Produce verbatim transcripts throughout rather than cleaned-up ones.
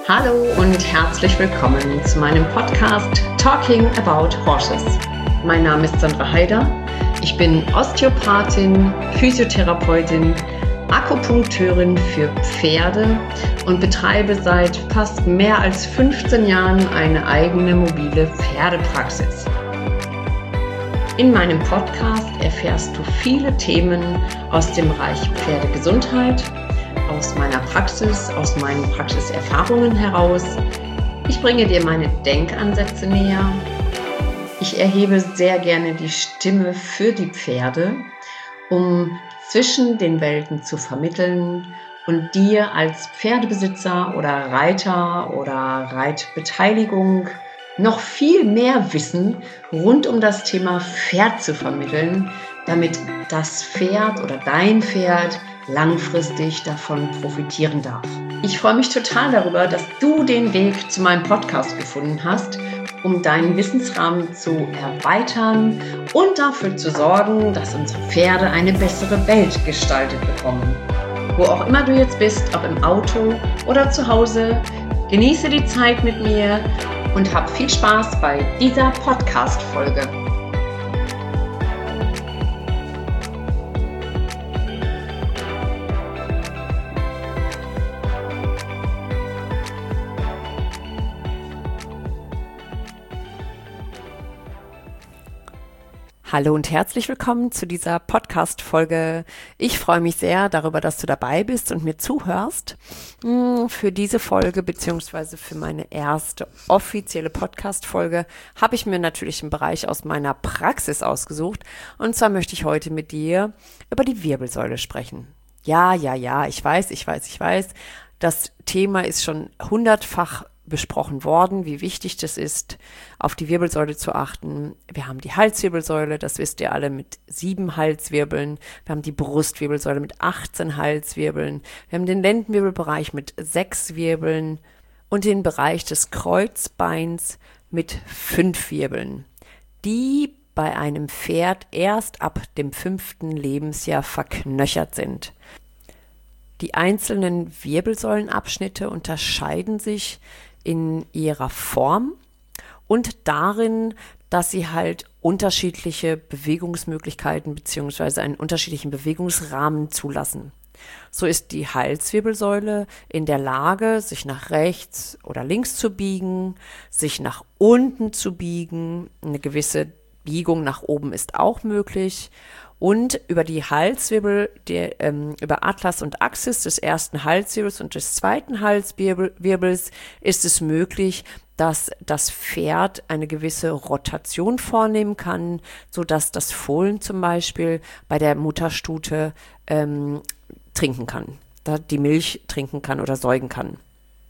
Hallo und herzlich willkommen zu meinem Podcast Talking About Horses. Mein Name ist Sandra Heider. Ich bin Osteopathin, Physiotherapeutin, Akupunkteurin für Pferde und betreibe seit fast mehr als fünfzehn Jahren eine eigene mobile Pferdepraxis. In meinem Podcast erfährst du viele Themen aus dem Bereich Pferdegesundheit, aus meiner Praxis, aus meinen Praxiserfahrungen heraus. Ich bringe dir meine Denkansätze näher. Ich erhebe sehr gerne die Stimme für die Pferde, um zwischen den Welten zu vermitteln und dir als Pferdebesitzer oder Reiter oder Reitbeteiligung noch viel mehr Wissen rund um das Thema Pferd zu vermitteln, damit das Pferd oder dein Pferd langfristig davon profitieren darf. Ich freue mich total darüber, dass du den Weg zu meinem Podcast gefunden hast, um deinen Wissensrahmen zu erweitern und dafür zu sorgen, dass unsere Pferde eine bessere Welt gestaltet bekommen. Wo auch immer du jetzt bist, ob im Auto oder zu Hause, genieße die Zeit mit mir und hab viel Spaß bei dieser Podcast-Folge. Hallo und herzlich willkommen zu dieser Podcast-Folge. Ich freue mich sehr darüber, dass du dabei bist und mir zuhörst. Für diese Folge beziehungsweise für meine erste offizielle Podcast-Folge habe ich mir natürlich einen Bereich aus meiner Praxis ausgesucht. Und zwar möchte ich heute mit dir über die Wirbelsäule sprechen. Ja, ja, ja, ich weiß, ich weiß, ich weiß. Das Thema ist schon hundertfach besprochen worden, wie wichtig das ist, auf die Wirbelsäule zu achten. Wir haben die Halswirbelsäule, das wisst ihr alle, mit sieben Halswirbeln. Wir haben die Brustwirbelsäule mit achtzehn Halswirbeln. Wir haben den Lendenwirbelbereich mit sechs Wirbeln und den Bereich des Kreuzbeins mit fünf Wirbeln, die bei einem Pferd erst ab dem fünften Lebensjahr verknöchert sind. Die einzelnen Wirbelsäulenabschnitte unterscheiden sich in ihrer Form und darin, dass sie halt unterschiedliche Bewegungsmöglichkeiten bzw. einen unterschiedlichen Bewegungsrahmen zulassen. So ist die Halswirbelsäule in der Lage, sich nach rechts oder links zu biegen, sich nach unten zu biegen. Eine gewisse Biegung nach oben ist auch möglich. Und über die Halswirbel, der, ähm, über Atlas und Axis des ersten Halswirbels und des zweiten Halswirbels ist es möglich, dass das Pferd eine gewisse Rotation vornehmen kann, sodass das Fohlen zum Beispiel bei der Mutterstute ähm, trinken kann, da die Milch trinken kann oder säugen kann.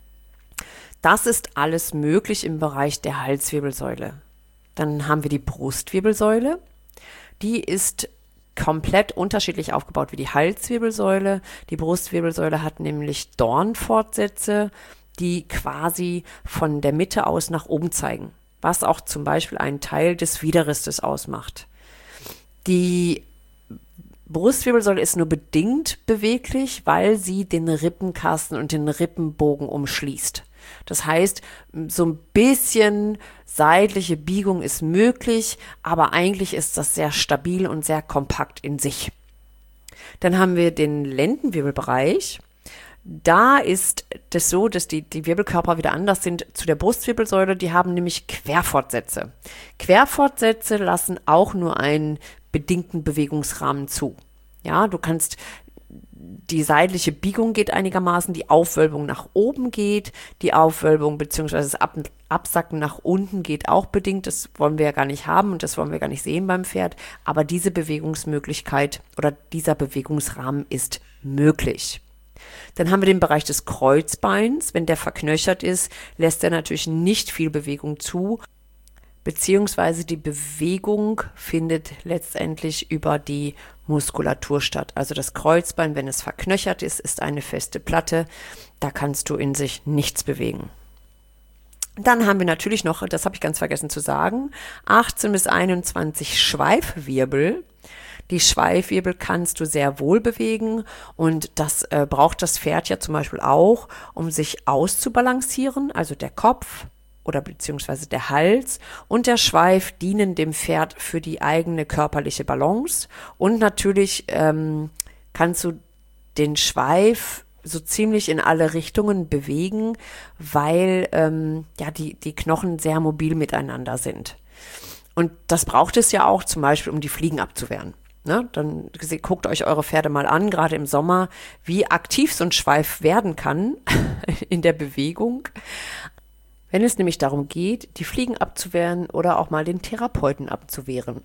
Das ist alles möglich im Bereich der Halswirbelsäule. Dann haben wir die Brustwirbelsäule. Die ist komplett unterschiedlich aufgebaut wie die Halswirbelsäule. Die Brustwirbelsäule hat nämlich Dornfortsätze, die quasi von der Mitte aus nach oben zeigen, was auch zum Beispiel einen Teil des Widerrisses ausmacht. Die Brustwirbelsäule ist nur bedingt beweglich, weil sie den Rippenkasten und den Rippenbogen umschließt. Das heißt, so ein bisschen seitliche Biegung ist möglich, aber eigentlich ist das sehr stabil und sehr kompakt in sich. Dann haben wir den Lendenwirbelbereich. Da ist das so, dass die, die Wirbelkörper wieder anders sind zu der Brustwirbelsäule. Die haben nämlich Querfortsätze. Querfortsätze lassen auch nur einen bedingten Bewegungsrahmen zu. Ja, du kannst Die seitliche Biegung geht einigermaßen, die Aufwölbung nach oben geht, die Aufwölbung bzw. das Ab- Absacken nach unten geht auch bedingt. Das wollen wir ja gar nicht haben und das wollen wir gar nicht sehen beim Pferd. Aber diese Bewegungsmöglichkeit oder dieser Bewegungsrahmen ist möglich. Dann haben wir den Bereich des Kreuzbeins. Wenn der verknöchert ist, lässt er natürlich nicht viel Bewegung zu. Beziehungsweise die Bewegung findet letztendlich über die Muskulatur statt. Also das Kreuzbein, wenn es verknöchert ist, ist eine feste Platte. Da kannst du in sich nichts bewegen. Dann haben wir natürlich noch, das habe ich ganz vergessen zu sagen, achtzehn bis einundzwanzig Schweifwirbel. Die Schweifwirbel kannst du sehr wohl bewegen und das äh, braucht das Pferd ja zum Beispiel auch, um sich auszubalancieren, also der Kopf oder beziehungsweise der Hals und der Schweif dienen dem Pferd für die eigene körperliche Balance und natürlich ähm, kannst du den Schweif so ziemlich in alle Richtungen bewegen, weil ähm, ja die, die Knochen sehr mobil miteinander sind. Und das braucht es ja auch zum Beispiel, um die Fliegen abzuwehren. Ne? Dann guckt euch eure Pferde mal an, gerade im Sommer, wie aktiv so ein Schweif werden kann in der Bewegung. Wenn es nämlich darum geht, die Fliegen abzuwehren oder auch mal den Therapeuten abzuwehren.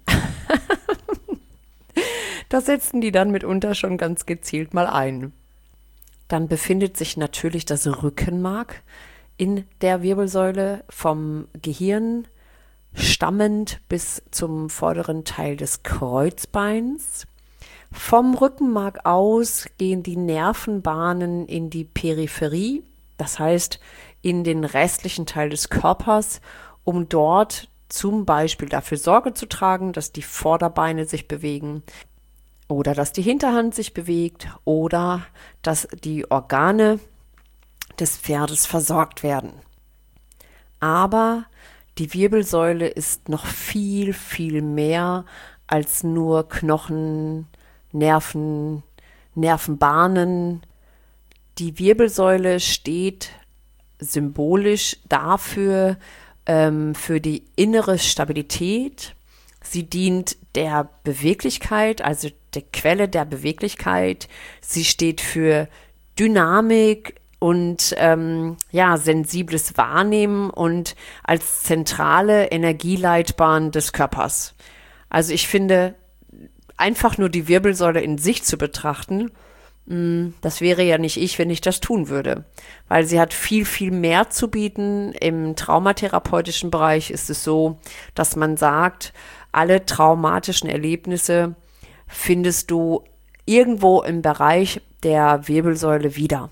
Das setzen die dann mitunter schon ganz gezielt mal ein. Dann befindet sich natürlich das Rückenmark in der Wirbelsäule vom Gehirn stammend bis zum vorderen Teil des Kreuzbeins. Vom Rückenmark aus gehen die Nervenbahnen in die Peripherie, das heißt in den restlichen Teil des Körpers, um dort zum Beispiel dafür Sorge zu tragen, dass die Vorderbeine sich bewegen oder dass die Hinterhand sich bewegt oder dass die Organe des Pferdes versorgt werden. Aber die Wirbelsäule ist noch viel, viel mehr als nur Knochen, Nerven, Nervenbahnen. Die Wirbelsäule steht symbolisch dafür, ähm, für die innere Stabilität. Sie dient der Beweglichkeit, also der Quelle der Beweglichkeit. Sie steht für Dynamik und ähm, ja, sensibles Wahrnehmen und als zentrale Energieleitbahn des Körpers. Also ich finde, einfach nur die Wirbelsäule in sich zu betrachten, mh, das wäre ja nicht ich, wenn ich das tun würde. Weil sie hat viel, viel mehr zu bieten. Im traumatherapeutischen Bereich ist es so, dass man sagt, alle traumatischen Erlebnisse findest du irgendwo im Bereich der Wirbelsäule wieder.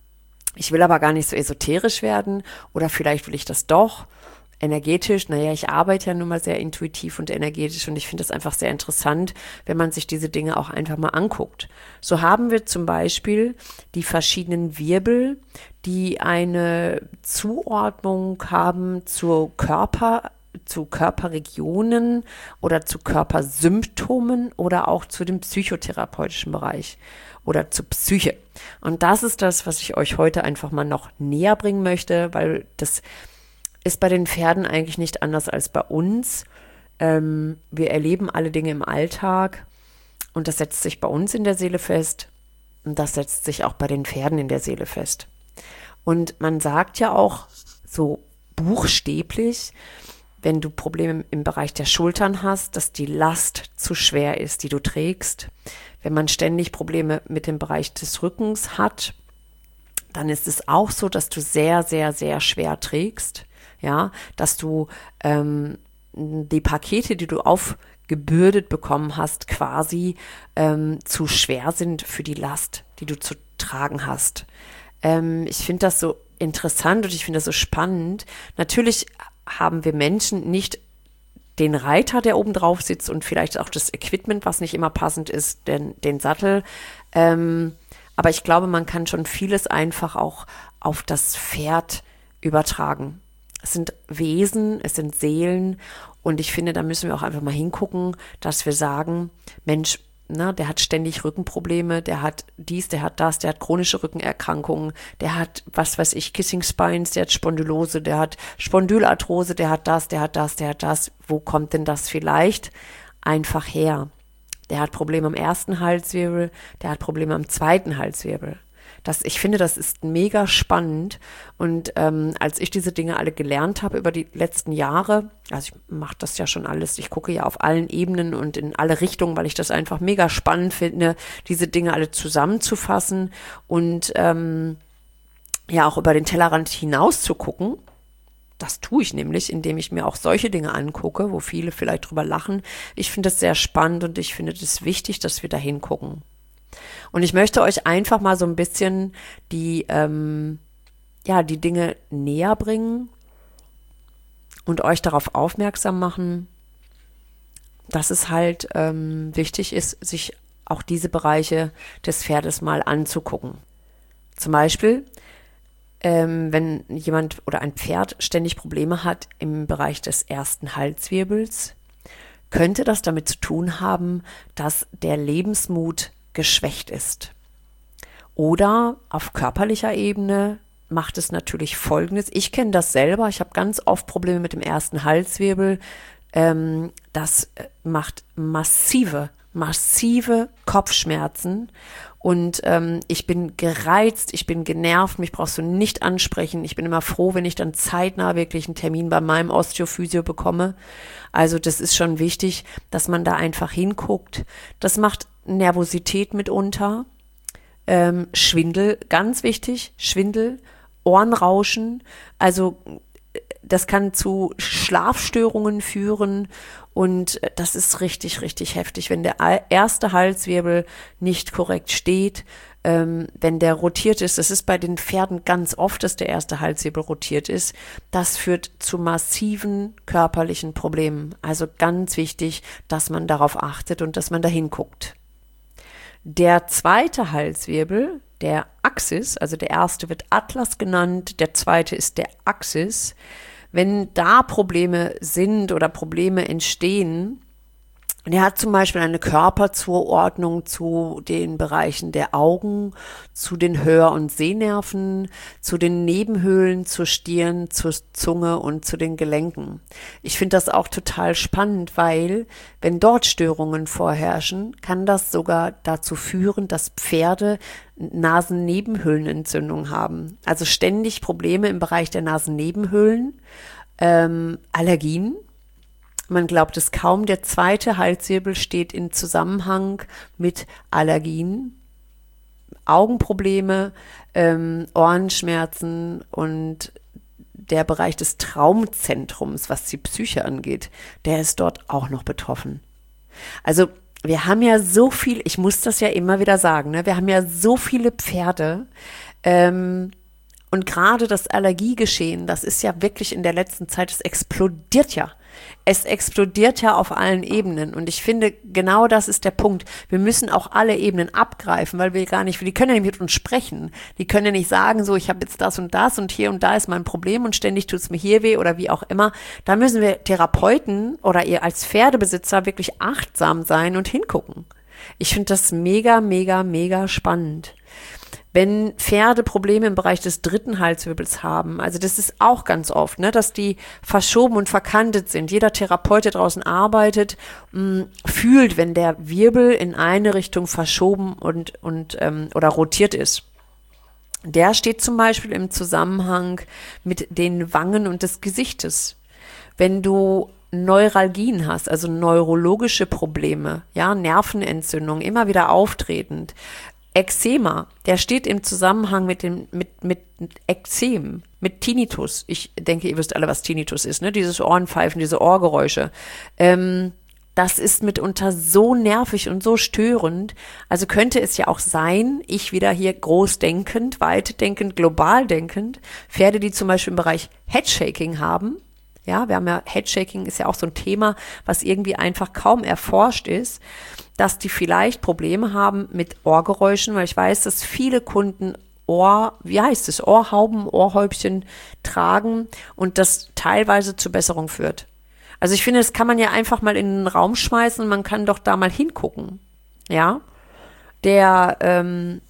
Ich will aber gar nicht so esoterisch werden oder vielleicht will ich das doch energetisch. Naja, ich arbeite ja nun mal sehr intuitiv und energetisch und ich finde es einfach sehr interessant, wenn man sich diese Dinge auch einfach mal anguckt. So haben wir zum Beispiel die verschiedenen Wirbel, die eine Zuordnung haben zur Körper, zu Körperregionen oder zu Körpersymptomen oder auch zu dem psychotherapeutischen Bereich oder zur Psyche. Und das ist das, was ich euch heute einfach mal noch näher bringen möchte, weil das ist bei den Pferden eigentlich nicht anders als bei uns. Ähm, wir erleben alle Dinge im Alltag und das setzt sich bei uns in der Seele fest und das setzt sich auch bei den Pferden in der Seele fest. Und man sagt ja auch so buchstäblich, wenn du Probleme im Bereich der Schultern hast, dass die Last zu schwer ist, die du trägst. Wenn man ständig Probleme mit dem Bereich des Rückens hat, dann ist es auch so, dass du sehr, sehr, sehr schwer trägst. Ja, dass du ähm, die Pakete, die du aufgebürdet bekommen hast, quasi ähm, zu schwer sind für die Last, die du zu tragen hast. Ähm, ich finde das so interessant und ich finde das so spannend. Natürlich haben wir Menschen nicht den Reiter, der oben drauf sitzt und vielleicht auch das Equipment, was nicht immer passend ist, den, den Sattel. Ähm, aber ich glaube, man kann schon vieles einfach auch auf das Pferd übertragen. Es sind Wesen, es sind Seelen und ich finde, da müssen wir auch einfach mal hingucken, dass wir sagen, Mensch, na, der hat ständig Rückenprobleme, der hat dies, der hat das, der hat chronische Rückenerkrankungen, der hat, was weiß ich, Kissing Spines, der hat Spondylose, der hat Spondylarthrose, der hat das, der hat das, der hat das. Wo kommt denn das vielleicht einfach her? Der hat Probleme am ersten Halswirbel, der hat Probleme am zweiten Halswirbel. Das, ich finde, das ist mega spannend und ähm, als ich diese Dinge alle gelernt habe über die letzten Jahre, also ich mache das ja schon alles, ich gucke ja auf allen Ebenen und in alle Richtungen, weil ich das einfach mega spannend finde, diese Dinge alle zusammenzufassen und ähm, ja auch über den Tellerrand hinaus zu gucken. Das tue ich nämlich, indem ich mir auch solche Dinge angucke, wo viele vielleicht drüber lachen. Ich finde es sehr spannend und ich finde es wichtig, dass wir da hingucken. Und ich möchte euch einfach mal so ein bisschen die, ähm, ja, die Dinge näher bringen und euch darauf aufmerksam machen, dass es halt ähm, wichtig ist, sich auch diese Bereiche des Pferdes mal anzugucken. Zum Beispiel, ähm, wenn jemand oder ein Pferd ständig Probleme hat im Bereich des ersten Halswirbels, könnte das damit zu tun haben, dass der Lebensmut geschwächt ist. Oder auf körperlicher Ebene macht es natürlich Folgendes. Ich kenne das selber. Ich habe ganz oft Probleme mit dem ersten Halswirbel. Ähm, das macht massive, massive Kopfschmerzen. Und ähm, ich bin gereizt, ich bin genervt, mich brauchst du nicht ansprechen. Ich bin immer froh, wenn ich dann zeitnah wirklich einen Termin bei meinem Osteophysio bekomme. Also das ist schon wichtig, dass man da einfach hinguckt. Das macht Nervosität mitunter. Ähm, Schwindel, ganz wichtig, Schwindel, Ohrenrauschen, also das kann zu Schlafstörungen führen und das ist richtig, richtig heftig, wenn der erste Halswirbel nicht korrekt steht, ähm, wenn der rotiert ist, das ist bei den Pferden ganz oft, dass der erste Halswirbel rotiert ist, das führt zu massiven körperlichen Problemen. Also ganz wichtig, dass man darauf achtet und dass man da hinguckt. Der zweite Halswirbel, der Axis, also der erste wird Atlas genannt, der zweite ist der Axis. Wenn da Probleme sind oder Probleme entstehen, der hat zum Beispiel eine Körperzuordnung zu den Bereichen der Augen, zu den Hör- und Sehnerven, zu den Nebenhöhlen, zur Stirn, zur Zunge und zu den Gelenken. Ich finde das auch total spannend, weil wenn dort Störungen vorherrschen, kann das sogar dazu führen, dass Pferde Nasennebenhöhlenentzündung haben. Also ständig Probleme im Bereich der Nasennebenhöhlen, ähm, Allergien. Man glaubt es kaum, der zweite Halswirbel steht in Zusammenhang mit Allergien, Augenprobleme, ähm, Ohrenschmerzen und der Bereich des Traumzentrums, was die Psyche angeht, der ist dort auch noch betroffen. Also wir haben ja so viel, ich muss das ja immer wieder sagen, ne? Wir haben ja so viele Pferde, ähm, und gerade das Allergiegeschehen, das ist ja wirklich in der letzten Zeit, es explodiert ja. Es explodiert ja auf allen Ebenen und ich finde, genau das ist der Punkt. Wir müssen auch alle Ebenen abgreifen, weil wir gar nicht, die können ja nicht mit uns sprechen. Die können ja nicht sagen, so, ich habe jetzt das und das und hier und da ist mein Problem und ständig tut es mir hier weh oder wie auch immer. Da müssen wir Therapeuten oder ihr als Pferdebesitzer wirklich achtsam sein und hingucken. Ich finde das mega, mega, mega spannend. Wenn Pferde Probleme im Bereich des dritten Halswirbels haben, also das ist auch ganz oft, ne, dass die verschoben und verkantet sind. Jeder Therapeut, der draußen arbeitet, mh, fühlt, wenn der Wirbel in eine Richtung verschoben und, und ähm, oder rotiert ist. Der steht zum Beispiel im Zusammenhang mit den Wangen und des Gesichtes. Wenn du Neuralgien hast, also neurologische Probleme, ja, Nervenentzündung, immer wieder auftretend, Ekzema, der steht im Zusammenhang mit dem mit mit Ekzem, mit Tinnitus. Ich denke, ihr wisst alle, was Tinnitus ist, ne? Dieses Ohrenpfeifen, diese Ohrgeräusche. Ähm, das ist mitunter so nervig und so störend. Also könnte es ja auch sein, ich wieder hier groß denkend, weit denkend, global denkend, Pferde, die zum Beispiel im Bereich Headshaking haben. Ja, wir haben ja, Headshaking ist ja auch so ein Thema, was irgendwie einfach kaum erforscht ist, dass die vielleicht Probleme haben mit Ohrgeräuschen, weil ich weiß, dass viele Kunden Ohr, wie heißt es, Ohrhauben, Ohrhäubchen tragen und das teilweise zur Besserung führt. Also ich finde, das kann man ja einfach mal in den Raum schmeißen und man kann doch da mal hingucken. Ja, der ähm,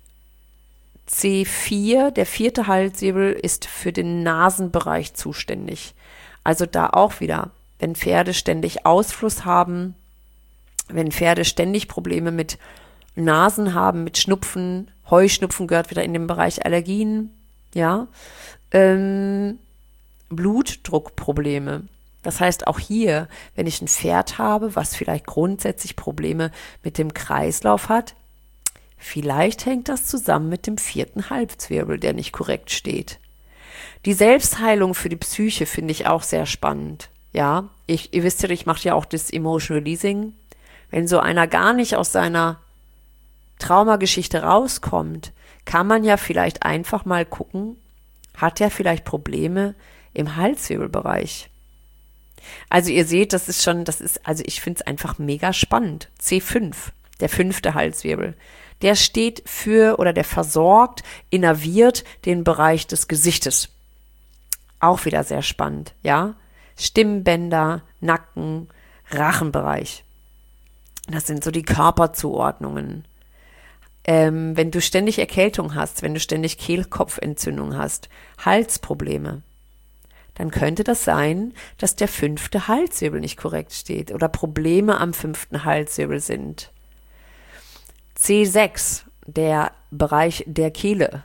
C vier, der vierte Halswirbel, ist für den Nasenbereich zuständig. Also da auch wieder, wenn Pferde ständig Ausfluss haben, wenn Pferde ständig Probleme mit Nasen haben, mit Schnupfen, Heuschnupfen gehört wieder in den Bereich Allergien, ja, ähm, Blutdruckprobleme. Das heißt auch hier, wenn ich ein Pferd habe, was vielleicht grundsätzlich Probleme mit dem Kreislauf hat, vielleicht hängt das zusammen mit dem vierten Halswirbel, der nicht korrekt steht. Die Selbstheilung für die Psyche finde ich auch sehr spannend. Ja, ich, ihr wisst ja, ich mache ja auch das Emotional Releasing. Wenn so einer gar nicht aus seiner Traumageschichte rauskommt, kann man ja vielleicht einfach mal gucken, hat er vielleicht Probleme im Halswirbelbereich? Also ihr seht, das ist schon, das ist, also ich finde es einfach mega spannend. C fünf, der fünfte Halswirbel. Der steht für oder der versorgt, innerviert den Bereich des Gesichtes. Auch wieder sehr spannend, ja. Stimmbänder, Nacken, Rachenbereich. Das sind so die Körperzuordnungen. Ähm, wenn du ständig Erkältung hast, wenn du ständig Kehlkopfentzündung hast, Halsprobleme, dann könnte das sein, dass der fünfte Halswirbel nicht korrekt steht oder Probleme am fünften Halswirbel sind. C sechs, der Bereich der Kehle.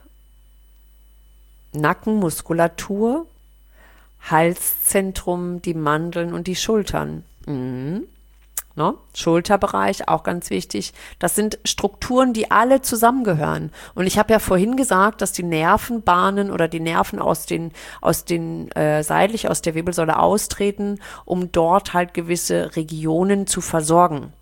Nackenmuskulatur, Halszentrum, die Mandeln und die Schultern. Mhm. No? Schulterbereich, auch ganz wichtig. Das sind Strukturen, die alle zusammengehören. Und ich habe ja vorhin gesagt, dass die Nervenbahnen oder die Nerven aus den, aus den äh, seitlich aus der Wirbelsäule austreten, um dort halt gewisse Regionen zu versorgen.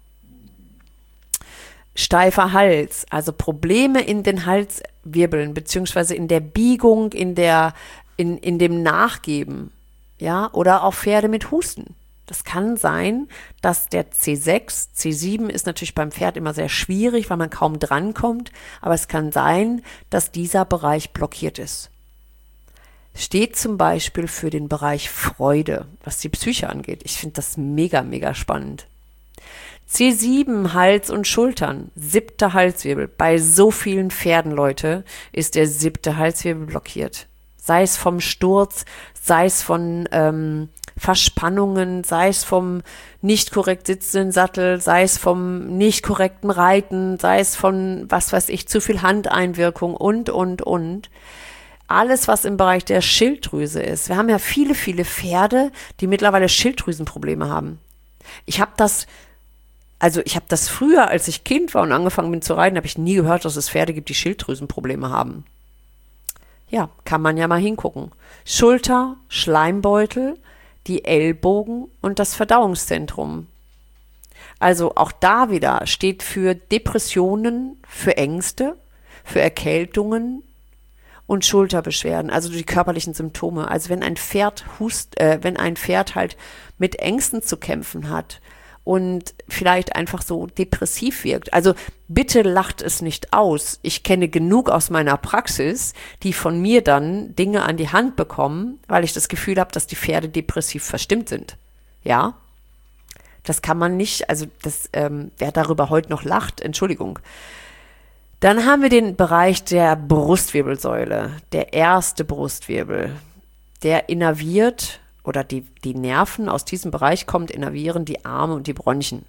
Steifer Hals, also Probleme in den Halswirbeln, beziehungsweise in der Biegung, in der, in, in dem Nachgeben, ja, oder auch Pferde mit Husten. Das kann sein, dass der C sechs, C sieben ist natürlich beim Pferd immer sehr schwierig, weil man kaum drankommt, aber es kann sein, dass dieser Bereich blockiert ist. Steht zum Beispiel für den Bereich Freude, was die Psyche angeht. Ich finde das mega, mega spannend. C sieben, Hals und Schultern, siebter Halswirbel. Bei so vielen Pferden, Leute, ist der siebte Halswirbel blockiert. Sei es vom Sturz, sei es von ähm, Verspannungen, sei es vom nicht korrekt sitzenden Sattel, sei es vom nicht korrekten Reiten, sei es von, was weiß ich, zu viel Handeinwirkung und, und, und. Alles, was im Bereich der Schilddrüse ist. Wir haben ja viele, viele Pferde, die mittlerweile Schilddrüsenprobleme haben. Ich habe das Also ich habe das früher, als ich Kind war und angefangen bin zu reiten, habe ich nie gehört, dass es Pferde gibt, die Schilddrüsenprobleme haben. Ja, kann man ja mal hingucken. Schulter, Schleimbeutel, die Ellbogen und das Verdauungszentrum. Also auch da wieder steht für Depressionen, für Ängste, für Erkältungen und Schulterbeschwerden, also die körperlichen Symptome. Also wenn ein Pferd hust, äh, wenn ein Pferd halt mit Ängsten zu kämpfen hat, und vielleicht einfach so depressiv wirkt. Also bitte lacht es nicht aus. Ich kenne genug aus meiner Praxis, die von mir dann Dinge an die Hand bekommen, weil ich das Gefühl habe, dass die Pferde depressiv verstimmt sind. Ja, das kann man nicht, also das, ähm, wer darüber heute noch lacht, Entschuldigung. Dann haben wir den Bereich der Brustwirbelsäule, der erste Brustwirbel, der innerviert oder die, die Nerven aus diesem Bereich kommt, innervieren die Arme und die Bronchien.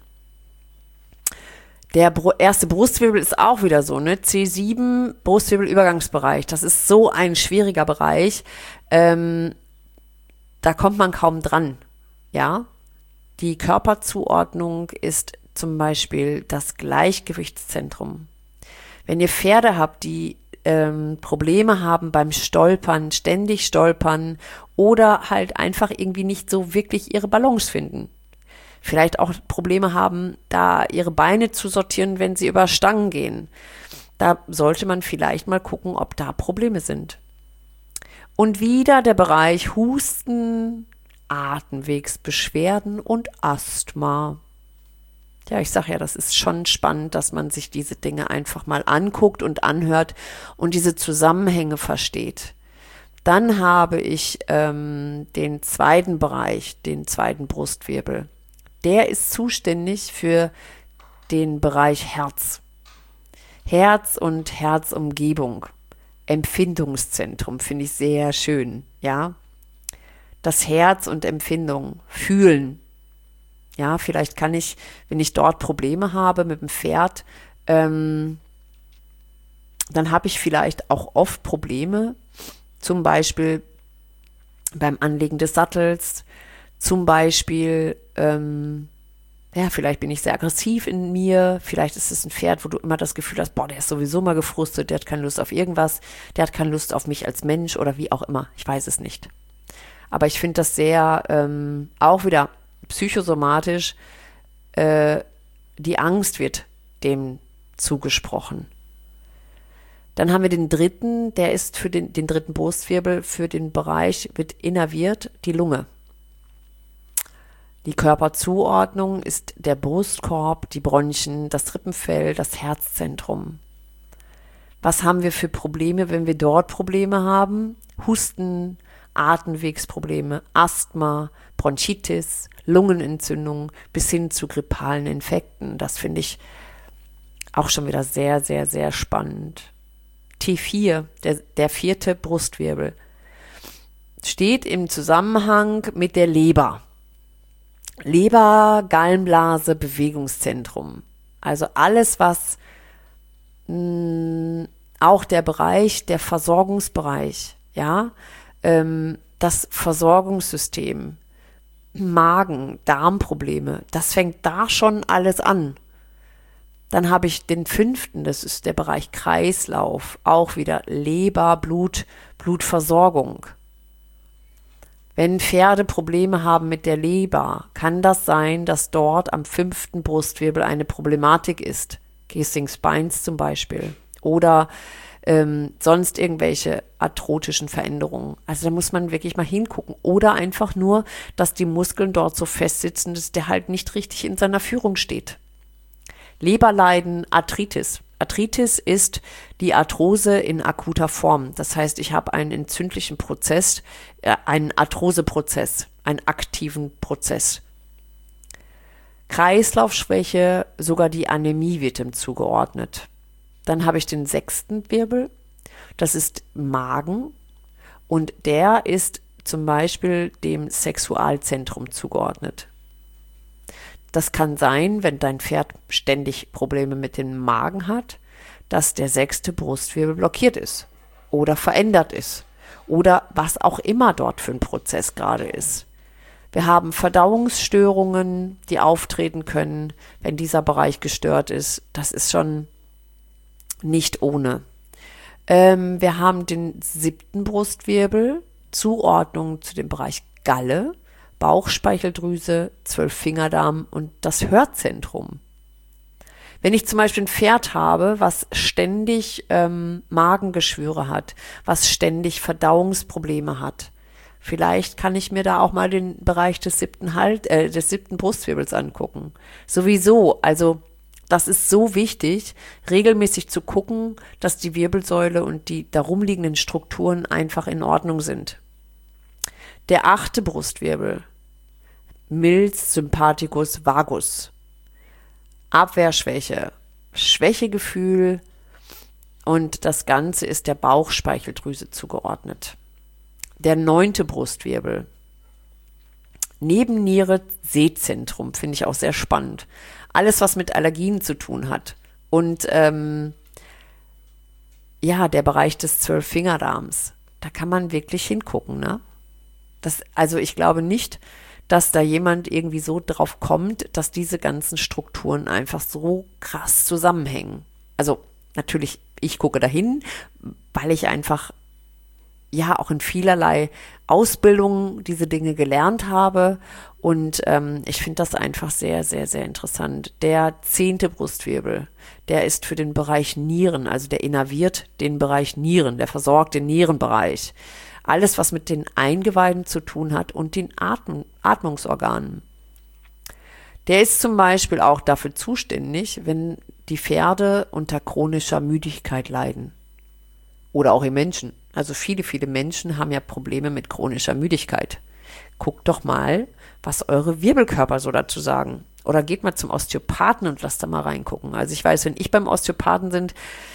Der Br- erste Brustwirbel ist auch wieder so, ne? C sieben, Brustwirbelübergangsbereich. Das ist so ein schwieriger Bereich. Ähm, da kommt man kaum dran, ja? Die Körperzuordnung ist zum Beispiel das Gleichgewichtszentrum. Wenn ihr Pferde habt, die ähm, Probleme haben beim Stolpern, ständig stolpern oder halt einfach irgendwie nicht so wirklich ihre Balance finden. Vielleicht auch Probleme haben, da ihre Beine zu sortieren, wenn sie über Stangen gehen. Da sollte man vielleicht mal gucken, ob da Probleme sind. Und wieder der Bereich Husten, Atemwegsbeschwerden und Asthma. Ja, ich sage ja, das ist schon spannend, dass man sich diese Dinge einfach mal anguckt und anhört und diese Zusammenhänge versteht. Dann habe ich ähm, den zweiten Bereich, den zweiten Brustwirbel. Der ist zuständig für den Bereich Herz. Herz und Herzumgebung. Empfindungszentrum finde ich sehr schön, ja. Das Herz und Empfindung, fühlen. Ja, vielleicht kann ich, wenn ich dort Probleme habe mit dem Pferd, ähm, dann habe ich vielleicht auch oft Probleme, zum Beispiel beim Anlegen des Sattels, zum Beispiel, ähm, ja, vielleicht bin ich sehr aggressiv in mir, vielleicht ist es ein Pferd, wo du immer das Gefühl hast, boah, der ist sowieso mal gefrustet, der hat keine Lust auf irgendwas, der hat keine Lust auf mich als Mensch oder wie auch immer, ich weiß es nicht. Aber ich finde das sehr, ähm, auch wieder psychosomatisch, äh, die Angst wird dem zugesprochen. Dann haben wir den dritten, der ist für den, den dritten Brustwirbel, für den Bereich, wird innerviert, die Lunge. Die Körperzuordnung ist der Brustkorb, die Bronchien, das Rippenfell, das Herzzentrum. Was haben wir für Probleme, wenn wir dort Probleme haben? Husten, Atemwegsprobleme, Asthma, Bronchitis, Lungenentzündung bis hin zu grippalen Infekten. Das finde ich auch schon wieder sehr, sehr, sehr spannend. T vier, der, der vierte Brustwirbel, steht im Zusammenhang mit der Leber. Leber, Gallenblase, Bewegungszentrum. Also alles, was mh, auch der Bereich, der Versorgungsbereich, ja, ähm, das Versorgungssystem, Magen, Darmprobleme, das fängt da schon alles an. Dann habe ich den fünften, das ist der Bereich Kreislauf, auch wieder Leber, Blut, Blutversorgung. Wenn Pferde Probleme haben mit der Leber, kann das sein, dass dort am fünften Brustwirbel eine Problematik ist. Kissing Spines zum Beispiel. Oder ähm, sonst irgendwelche arthrotischen Veränderungen. Also da muss man wirklich mal hingucken. Oder einfach nur, dass die Muskeln dort so festsitzen, dass der halt nicht richtig in seiner Führung steht. Leberleiden, Arthritis. Arthritis ist die Arthrose in akuter Form. Das heißt, ich habe einen entzündlichen Prozess, äh, einen Arthroseprozess, einen aktiven Prozess. Kreislaufschwäche, sogar die Anämie wird ihm zugeordnet. Dann habe ich den sechsten Wirbel, das ist Magen und der ist zum Beispiel dem Sexualzentrum zugeordnet. Das kann sein, wenn dein Pferd ständig Probleme mit dem Magen hat, dass der sechste Brustwirbel blockiert ist oder verändert ist oder was auch immer dort für ein Prozess gerade ist. Wir haben Verdauungsstörungen, die auftreten können, wenn dieser Bereich gestört ist. Das ist schon nicht ohne. Ähm, wir haben den siebten Brustwirbel, Zuordnung zu dem Bereich Galle, Bauchspeicheldrüse, Zwölffingerdarm und das Hörzentrum. Wenn ich zum Beispiel ein Pferd habe, was ständig ähm, Magengeschwüre hat, was ständig Verdauungsprobleme hat, vielleicht kann ich mir da auch mal den Bereich des siebten, halt, äh, des siebten Brustwirbels angucken. Sowieso, also das ist so wichtig, regelmäßig zu gucken, dass die Wirbelsäule und die darum liegenden Strukturen einfach in Ordnung sind. Der achte Brustwirbel, Milz Sympathicus vagus, Abwehrschwäche, Schwächegefühl und das Ganze ist der Bauchspeicheldrüse zugeordnet. Der neunte Brustwirbel, Nebenniere, Sehzentrum, finde ich auch sehr spannend. Alles, was mit Allergien zu tun hat und ähm, ja, der Bereich des Zwölffingerdarms, da kann man wirklich hingucken, ne? Das, also ich glaube nicht, dass da jemand irgendwie so drauf kommt, dass diese ganzen Strukturen einfach so krass zusammenhängen. Also natürlich, ich gucke dahin, weil ich einfach ja auch in vielerlei Ausbildungen diese Dinge gelernt habe und ähm, ich finde das einfach sehr, sehr, sehr interessant. Der zehnte Brustwirbel, der ist für den Bereich Nieren, also der innerviert den Bereich Nieren, der versorgt den Nierenbereich. Alles, was mit den Eingeweiden zu tun hat und den Atm- Atmungsorganen. Der ist zum Beispiel auch dafür zuständig, wenn die Pferde unter chronischer Müdigkeit leiden. Oder auch im Menschen. Also viele, viele Menschen haben ja Probleme mit chronischer Müdigkeit. Guckt doch mal, was eure Wirbelkörper so dazu sagen. Oder geht mal zum Osteopathen und lasst da mal reingucken. Also ich weiß, wenn ich beim Osteopathen bin,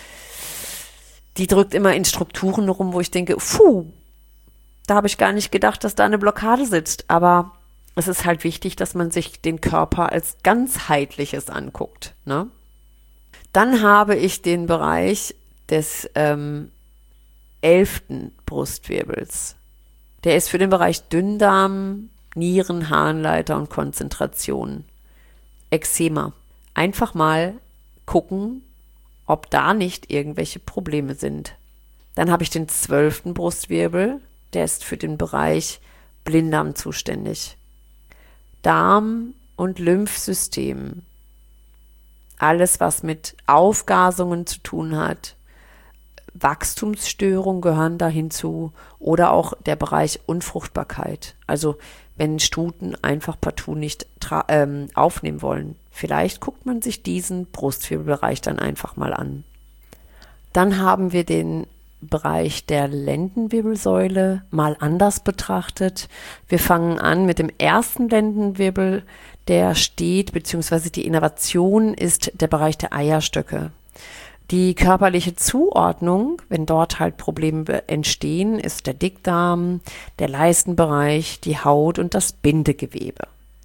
die drückt immer in Strukturen rum, wo ich denke, puh, da habe ich gar nicht gedacht, dass da eine Blockade sitzt. Aber es ist halt wichtig, dass man sich den Körper als ganzheitliches anguckt, ne? Dann habe ich den Bereich des ähm, elften Brustwirbels. Der ist für den Bereich Dünndarm, Nieren, Harnleiter und Konzentration. Ekzema. Einfach mal gucken, ob da nicht irgendwelche Probleme sind. Dann habe ich den zwölften Brustwirbel. Der ist für den Bereich Blinddarm zuständig. Darm- und Lymphsystem. Alles, was mit Aufgasungen zu tun hat. Wachstumsstörungen gehören da hinzu. Oder auch der Bereich Unfruchtbarkeit. Also wenn Stuten einfach partout nicht tra- ähm, aufnehmen wollen. Vielleicht guckt man sich diesen Brustwirbelbereich dann einfach mal an. Dann haben wir den Bereich der Lendenwirbelsäule mal anders betrachtet. Wir fangen an mit dem ersten Lendenwirbel, der steht, beziehungsweise die Innervation ist der Bereich der Eierstöcke. Die körperliche Zuordnung, wenn dort halt Probleme entstehen, ist der Dickdarm, der Leistenbereich, die Haut und das Bindegewebe.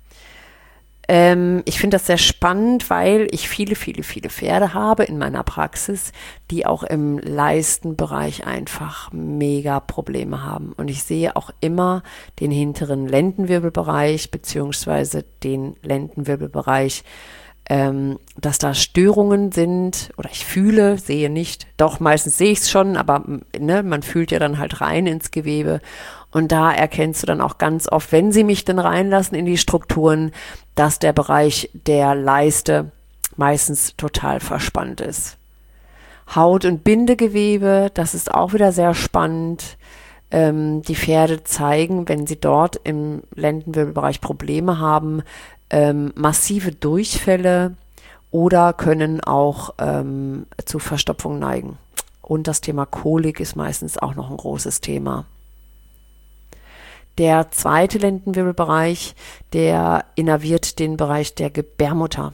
Ähm, ich finde das sehr spannend, weil ich viele, viele, viele Pferde habe in meiner Praxis, die auch im Leistenbereich einfach mega Probleme haben. Und ich sehe auch immer den hinteren Lendenwirbelbereich beziehungsweise den Lendenwirbelbereich, ähm, dass da Störungen sind oder ich fühle, sehe nicht, doch meistens sehe ich es schon, aber ne, man fühlt ja dann halt rein ins Gewebe. Und da erkennst du dann auch ganz oft, wenn sie mich dann reinlassen in die Strukturen, dass der Bereich der Leiste meistens total verspannt ist. Haut- und Bindegewebe, das ist auch wieder sehr spannend. Ähm, die Pferde zeigen, wenn sie dort im Lendenwirbelbereich Probleme haben, ähm, massive Durchfälle oder können auch ähm, zu Verstopfung neigen. Und das Thema Kolik ist meistens auch noch ein großes Thema. Der zweite Lendenwirbelbereich, der innerviert den Bereich der Gebärmutter.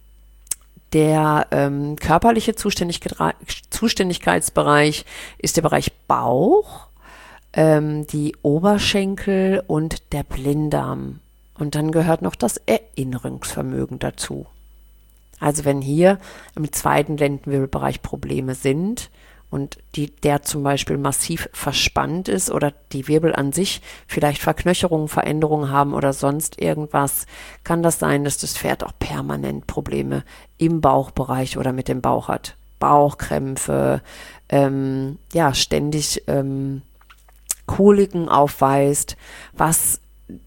Der ähm, körperliche Zuständigkeit, Zuständigkeitsbereich ist der Bereich Bauch, ähm, die Oberschenkel und der Blinddarm. Und dann gehört noch das Erinnerungsvermögen dazu. Also wenn hier im zweiten Lendenwirbelbereich Probleme sind, und die, der zum Beispiel massiv verspannt ist oder die Wirbel an sich vielleicht Verknöcherungen, Veränderungen haben oder sonst irgendwas, kann das sein, dass das Pferd auch permanent Probleme im Bauchbereich oder mit dem Bauch hat. Bauchkrämpfe, ähm, ja, ständig ähm, Koliken aufweist, was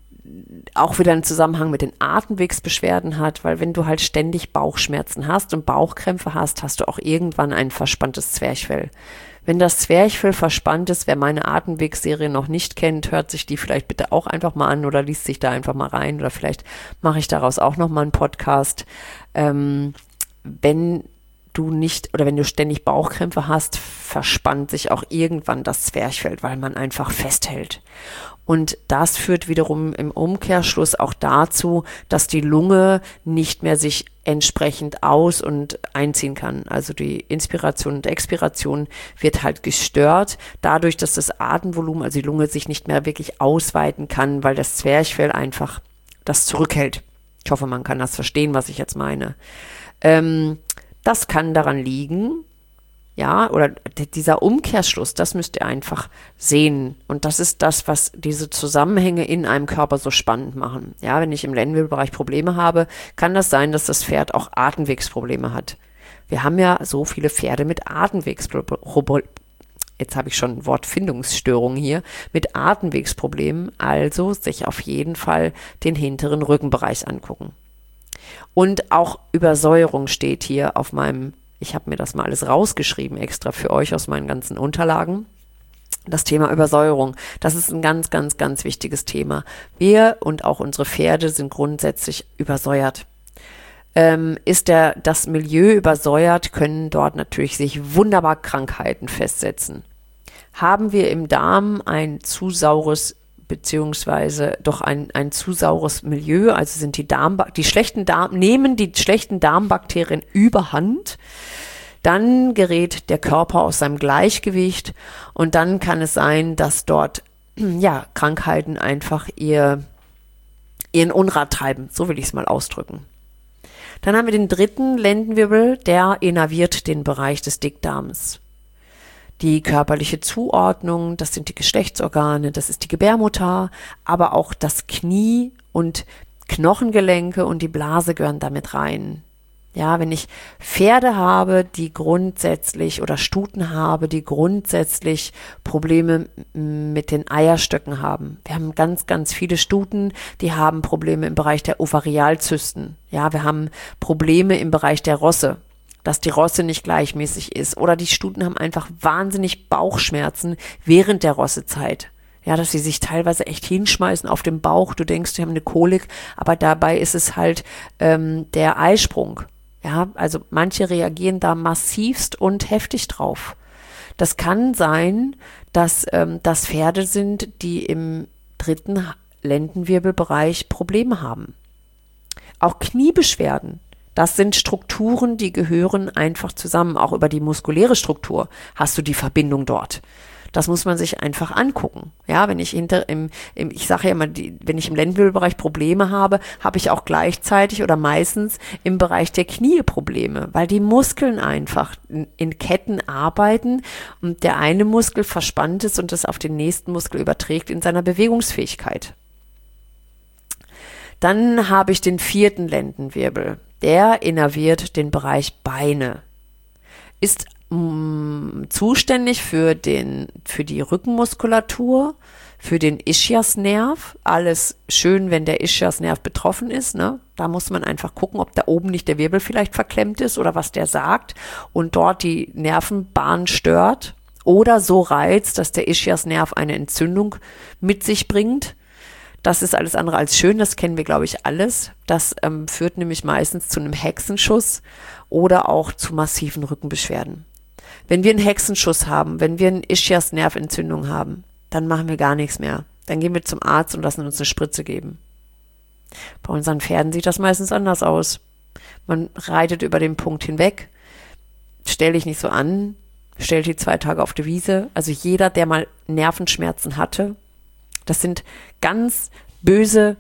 auch wieder einen Zusammenhang mit den Atemwegsbeschwerden hat, weil wenn du halt ständig Bauchschmerzen hast und Bauchkrämpfe hast, hast du auch irgendwann ein verspanntes Zwerchfell. Wenn das Zwerchfell verspannt ist, wer meine Atemwegsserie noch nicht kennt, hört sich die vielleicht bitte auch einfach mal an oder liest sich da einfach mal rein oder vielleicht mache ich daraus auch nochmal einen Podcast. Ähm, wenn du nicht oder wenn du ständig Bauchkrämpfe hast, verspannt sich auch irgendwann das Zwerchfell, weil man einfach festhält. Und das führt wiederum im Umkehrschluss auch dazu, dass die Lunge nicht mehr sich entsprechend aus- und einziehen kann. Also die Inspiration und Expiration wird halt gestört, dadurch, dass das Atemvolumen, also die Lunge sich nicht mehr wirklich ausweiten kann, weil das Zwerchfell einfach das zurückhält. Ich hoffe, man kann das verstehen, was ich jetzt meine. Ähm, das kann daran liegen, ja, oder dieser Umkehrschluss, das müsst ihr einfach sehen. Und das ist das, was diese Zusammenhänge in einem Körper so spannend machen. Ja, wenn ich im Lendenwirbelbereich Probleme habe, kann das sein, dass das Pferd auch Atemwegsprobleme hat. Wir haben ja so viele Pferde mit Atemwegsproblemen. Jetzt habe ich schon Wortfindungsstörungen hier. Mit Atemwegsproblemen, also sich auf jeden Fall den hinteren Rückenbereich angucken. Und auch Übersäuerung steht hier auf meinem, ich habe mir das mal alles rausgeschrieben, extra für euch aus meinen ganzen Unterlagen. Das Thema Übersäuerung, das ist ein ganz, ganz, ganz wichtiges Thema. Wir und auch unsere Pferde sind grundsätzlich übersäuert. Ähm, ist der, das Milieu übersäuert, können dort natürlich sich wunderbar Krankheiten festsetzen. Haben wir im Darm ein zu saures beziehungsweise doch ein, ein zu saures Milieu, also sind die Darm, die schlechten Darm, nehmen die schlechten Darmbakterien überhand, dann gerät der Körper aus seinem Gleichgewicht und dann kann es sein, dass dort ja, Krankheiten einfach ihr, ihren Unrat treiben, so will ich es mal ausdrücken. Dann haben wir den dritten Lendenwirbel, der innerviert den Bereich des Dickdarms. Die körperliche Zuordnung, das sind die Geschlechtsorgane, das ist die Gebärmutter, aber auch das Knie und Knochengelenke und die Blase gehören damit rein. Ja, wenn ich Pferde habe, die grundsätzlich oder Stuten habe, die grundsätzlich Probleme mit den Eierstöcken haben. Wir haben ganz, ganz viele Stuten, die haben Probleme im Bereich der Ovarialzysten. Ja, wir haben Probleme im Bereich der Rosse, dass die Rosse nicht gleichmäßig ist. Oder die Stuten haben einfach wahnsinnig Bauchschmerzen während der Rossezeit. Ja, dass sie sich teilweise echt hinschmeißen auf dem Bauch. Du denkst, sie haben eine Kolik, aber dabei ist es halt ähm, der Eisprung. Ja, also manche reagieren da massivst und heftig drauf. Das kann sein, dass ähm, das Pferde sind, die im dritten Lendenwirbelbereich Probleme haben. Auch Kniebeschwerden. Das sind Strukturen, die gehören einfach zusammen. Auch über die muskuläre Struktur hast du die Verbindung dort. Das muss man sich einfach angucken. Ja, wenn ich hinter im, im ich sage ja immer, die, wenn ich im Lendenwirbelbereich Probleme habe, habe ich auch gleichzeitig oder meistens im Bereich der Knie Probleme, weil die Muskeln einfach in, in Ketten arbeiten und der eine Muskel verspannt ist und das auf den nächsten Muskel überträgt in seiner Bewegungsfähigkeit. Dann habe ich den vierten Lendenwirbel. Der innerviert den Bereich Beine. Ist zuständig für den, für die Rückenmuskulatur, für den Ischiasnerv. Alles schön, wenn der Ischiasnerv betroffen ist, ne? Da muss man einfach gucken, ob da oben nicht der Wirbel vielleicht verklemmt ist oder was der sagt und dort die Nervenbahn stört oder so reizt, dass der Ischiasnerv eine Entzündung mit sich bringt. Das ist alles andere als schön, das kennen wir, glaube ich, alles. Das ähm, führt nämlich meistens zu einem Hexenschuss oder auch zu massiven Rückenbeschwerden. Wenn wir einen Hexenschuss haben, wenn wir eine Ischiasnerventzündung haben, dann machen wir gar nichts mehr. Dann gehen wir zum Arzt und lassen uns eine Spritze geben. Bei unseren Pferden sieht das meistens anders aus. Man reitet über den Punkt hinweg, stell dich nicht so an, stell dich zwei Tage auf die Wiese. Also jeder, der mal Nervenschmerzen hatte, das sind ganz böse,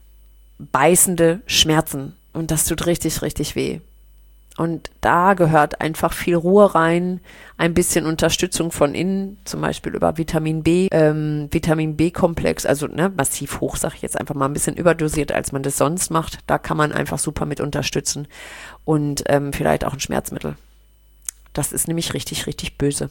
beißende Schmerzen und das tut richtig, richtig weh. Und da gehört einfach viel Ruhe rein, ein bisschen Unterstützung von innen, zum Beispiel über Vitamin B, ähm, Vitamin B-Komplex, also ne, massiv hoch, sage ich jetzt einfach mal, ein bisschen überdosiert, als man das sonst macht. Da kann man einfach super mit unterstützen und ähm, vielleicht auch ein Schmerzmittel. Das ist nämlich richtig, richtig böse.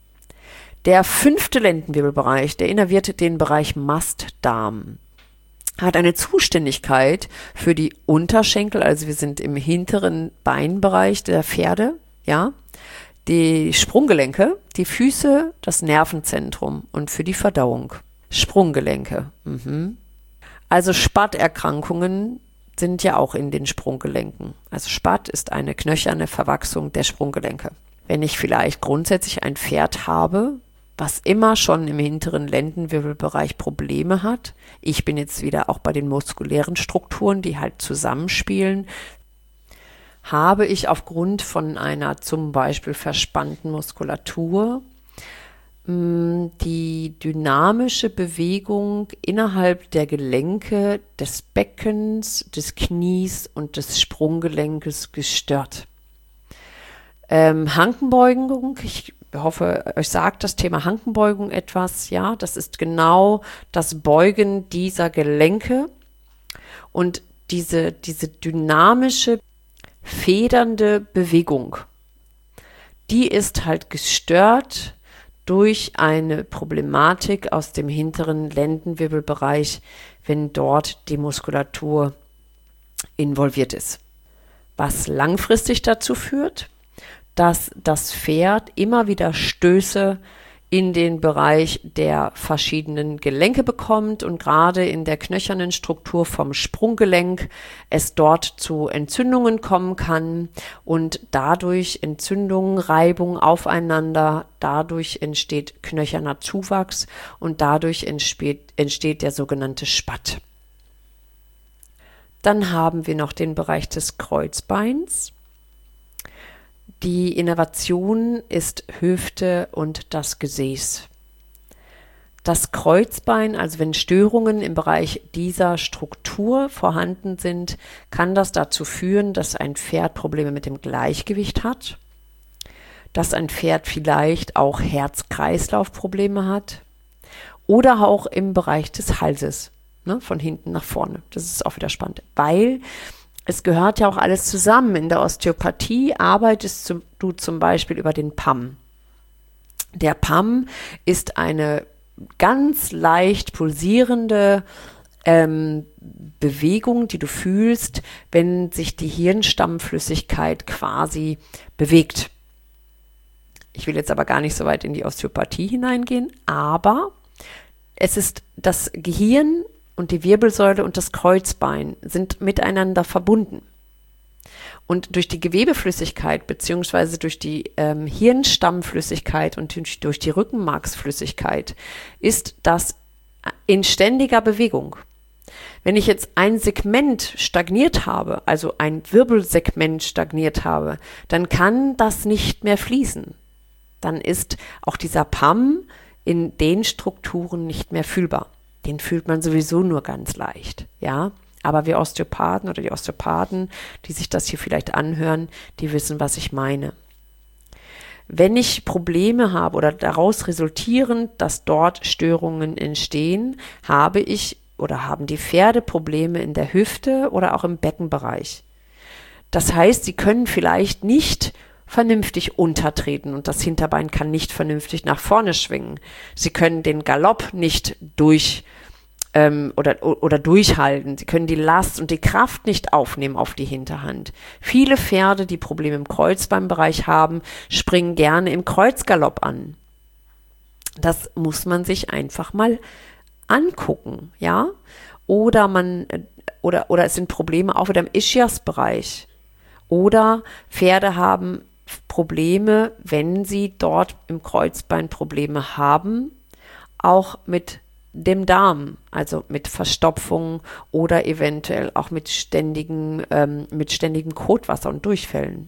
Der fünfte Lendenwirbelbereich, der innerviert den Bereich Mastdarm. Hat eine Zuständigkeit für die Unterschenkel, also wir sind im hinteren Beinbereich der Pferde, ja, die Sprunggelenke, die Füße, das Nervenzentrum und für die Verdauung. Sprunggelenke. Mhm. Also Spatterkrankungen sind ja auch in den Sprunggelenken. Also Spatt ist eine knöcherne Verwachsung der Sprunggelenke. Wenn ich vielleicht grundsätzlich ein Pferd habe, was immer schon im hinteren Lendenwirbelbereich Probleme hat. Ich bin jetzt wieder auch bei den muskulären Strukturen, die halt zusammenspielen. Habe ich aufgrund von einer zum Beispiel verspannten Muskulatur mh, die dynamische Bewegung innerhalb der Gelenke des Beckens, des Knies und des Sprunggelenkes gestört. Ähm, Hankenbeugung, ich Ich hoffe, euch sagt das Thema Hankenbeugung etwas. Ja, das ist genau das Beugen dieser Gelenke und diese, diese dynamische, federnde Bewegung, die ist halt gestört durch eine Problematik aus dem hinteren Lendenwirbelbereich, wenn dort die Muskulatur involviert ist. Was langfristig dazu führt, dass das Pferd immer wieder Stöße in den Bereich der verschiedenen Gelenke bekommt und gerade in der knöchernen Struktur vom Sprunggelenk es dort zu Entzündungen kommen kann und dadurch Entzündungen, Reibung aufeinander, dadurch entsteht knöcherner Zuwachs und dadurch entsteht, entsteht der sogenannte Spatt. Dann haben wir noch den Bereich des Kreuzbeins. Die Innervation ist Hüfte und das Gesäß. Das Kreuzbein, also wenn Störungen im Bereich dieser Struktur vorhanden sind, kann das dazu führen, dass ein Pferd Probleme mit dem Gleichgewicht hat, dass ein Pferd vielleicht auch Herz-Kreislauf-Probleme hat oder auch im Bereich des Halses, ne, von hinten nach vorne. Das ist auch wieder spannend, weil es gehört ja auch alles zusammen. In der Osteopathie arbeitest du zum Beispiel über den P A M. Der P A M ist eine ganz leicht pulsierende ähm, Bewegung, die du fühlst, wenn sich die Hirnstammflüssigkeit quasi bewegt. Ich will jetzt aber gar nicht so weit in die Osteopathie hineingehen, aber Es ist das Gehirn und die Wirbelsäule und das Kreuzbein sind miteinander verbunden. Und durch die Gewebeflüssigkeit beziehungsweise durch die ähm, Hirnstammflüssigkeit und durch, durch die Rückenmarksflüssigkeit ist das in ständiger Bewegung. Wenn ich jetzt ein Segment stagniert habe, also ein Wirbelsegment stagniert habe, dann kann das nicht mehr fließen. Dann ist auch dieser P A M in den Strukturen nicht mehr fühlbar. Den fühlt man sowieso nur ganz leicht, ja. Aber wir Osteopathen oder die Osteopathen, die sich das hier vielleicht anhören, die wissen, was ich meine. Wenn ich Probleme habe oder daraus resultierend, dass dort Störungen entstehen, habe ich oder haben die Pferde Probleme in der Hüfte oder auch im Beckenbereich. Das heißt, sie können vielleicht nicht vernünftig untertreten und das Hinterbein kann nicht vernünftig nach vorne schwingen. Sie können den Galopp nicht durch ähm, oder, oder durchhalten. Sie können die Last und die Kraft nicht aufnehmen auf die Hinterhand. Viele Pferde, die Probleme im Kreuzbeinbereich haben, springen gerne im Kreuzgalopp an. Das muss man sich einfach mal angucken, ja? Oder man oder oder es sind Probleme auch wieder im Ischiasbereich. Oder Pferde haben Probleme, wenn sie dort im Kreuzbein Probleme haben, auch mit dem Darm, also mit Verstopfung oder eventuell auch mit ständigen, ähm, mit ständigem Kotwasser und Durchfällen.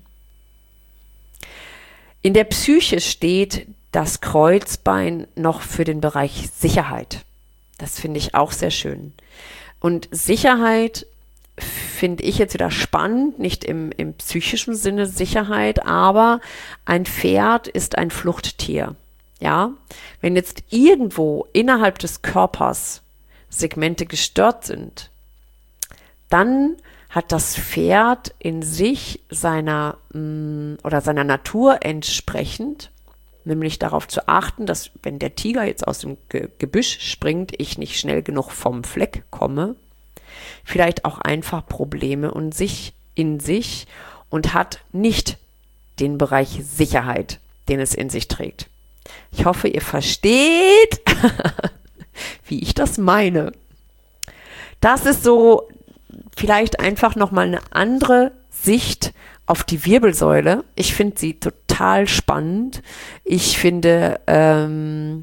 In der Psyche steht das Kreuzbein noch für den Bereich Sicherheit. Das finde ich auch sehr schön. Und Sicherheit finde ich jetzt wieder spannend, nicht im, im psychischen Sinne Sicherheit, aber ein Pferd ist ein Fluchttier. Ja, wenn jetzt irgendwo innerhalb des Körpers Segmente gestört sind, dann hat das Pferd in sich seiner mh, oder seiner Natur entsprechend, nämlich darauf zu achten, dass wenn der Tiger jetzt aus dem Ge- Gebüsch springt, ich nicht schnell genug vom Fleck komme, vielleicht auch einfach Probleme und sich in sich und hat nicht den Bereich Sicherheit, den es in sich trägt. Ich hoffe, ihr versteht, wie ich das meine. Das ist so vielleicht einfach nochmal eine andere Sicht auf die Wirbelsäule. Ich finde sie total spannend. Ich finde, ähm,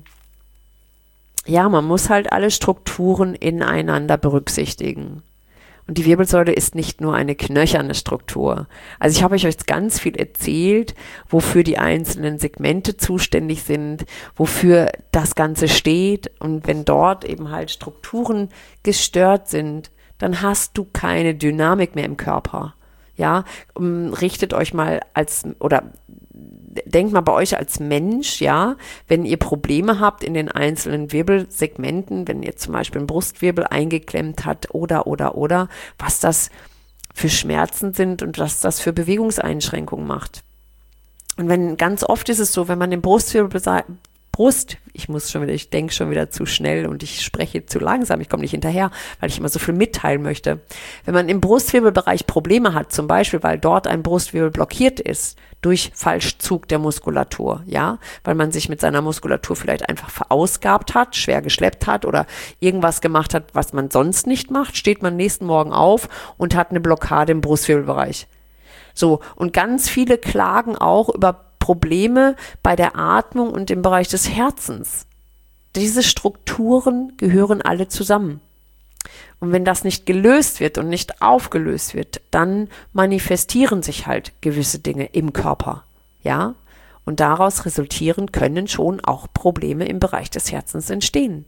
ja, man muss halt alle Strukturen ineinander berücksichtigen. Und die Wirbelsäule ist nicht nur eine knöcherne Struktur. Also ich habe euch jetzt ganz viel erzählt, wofür die einzelnen Segmente zuständig sind, wofür das Ganze steht. Und wenn dort eben halt Strukturen gestört sind, dann hast du keine Dynamik mehr im Körper. Ja, um, richtet euch mal als, oder denkt mal bei euch als Mensch, ja, wenn ihr Probleme habt in den einzelnen Wirbelsegmenten, wenn ihr zum Beispiel einen Brustwirbel eingeklemmt habt oder, oder, oder, was das für Schmerzen sind und was das für Bewegungseinschränkungen macht. Und wenn, ganz oft ist es so, wenn man den Brustwirbel, Brust, ich muss schon wieder, ich denke schon wieder zu schnell und ich spreche zu langsam, ich komme nicht hinterher, weil ich immer so viel mitteilen möchte. Wenn man im Brustwirbelbereich Probleme hat, zum Beispiel, weil dort ein Brustwirbel blockiert ist, durch Falschzug der Muskulatur, ja, weil man sich mit seiner Muskulatur vielleicht einfach verausgabt hat, schwer geschleppt hat oder irgendwas gemacht hat, was man sonst nicht macht, steht man nächsten Morgen auf und hat eine Blockade im Brustwirbelbereich. So, und ganz viele klagen auch über Probleme bei der Atmung und im Bereich des Herzens. Diese Strukturen gehören alle zusammen. Und wenn das nicht gelöst wird und nicht aufgelöst wird, dann manifestieren sich halt gewisse Dinge im Körper, ja? Und daraus resultieren können schon auch Probleme im Bereich des Herzens entstehen.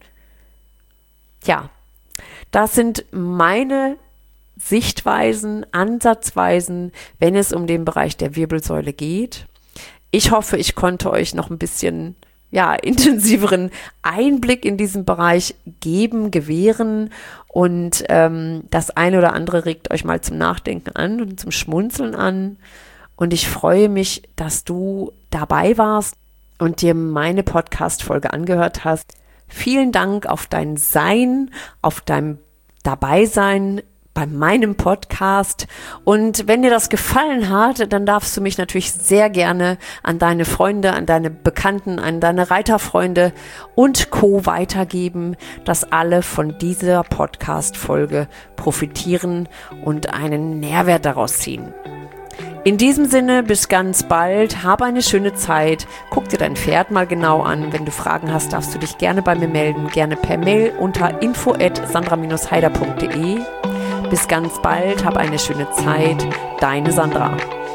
Ja, das sind meine Sichtweisen, Ansatzweisen, wenn es um den Bereich der Wirbelsäule geht. Ich hoffe, ich konnte euch noch ein bisschen ja, intensiveren Einblick in diesen Bereich geben, gewähren und ähm, das eine oder andere regt euch mal zum Nachdenken an und zum Schmunzeln an. Und ich freue mich, dass du dabei warst und dir meine Podcast-Folge angehört hast. Vielen Dank auf dein Sein, auf dein Dabeisein bei meinem Podcast. Und wenn dir das gefallen hat, dann darfst du mich natürlich sehr gerne an deine Freunde, an deine Bekannten, an deine Reiterfreunde und Co. weitergeben, dass alle von dieser Podcast-Folge profitieren und einen Nährwert daraus ziehen. In diesem Sinne, bis ganz bald, habe eine schöne Zeit, guck dir dein Pferd mal genau an. Wenn du Fragen hast, darfst du dich gerne bei mir melden, gerne per Mail unter info at sandra heider punkt de. Bis ganz bald, hab eine schöne Zeit, deine Sandra.